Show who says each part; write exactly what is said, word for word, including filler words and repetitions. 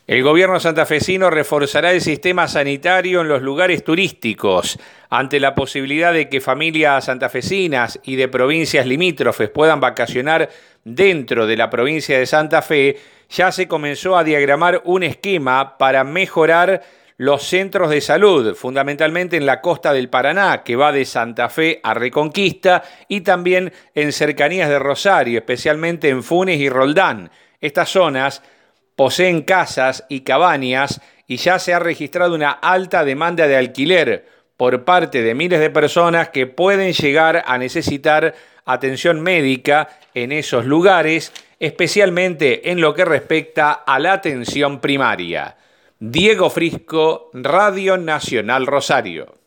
Speaker 1: El gobierno santafesino reforzará el sistema sanitario en los lugares turísticos. Ante la posibilidad de que familias santafesinas y de provincias limítrofes puedan vacacionar dentro de la provincia de Santa Fe, ya se comenzó a diagramar un esquema para mejorar los centros de salud, fundamentalmente en la costa del Paraná, que va de Santa Fe a Reconquista, y también en cercanías de Rosario, especialmente en Funes y Roldán. Estas zonas poseen casas y cabañas y ya se ha registrado una alta demanda de alquiler por parte de miles de personas que pueden llegar a necesitar atención médica en esos lugares, especialmente en lo que respecta a la atención primaria. Diego Frisco, Radio Nacional Rosario.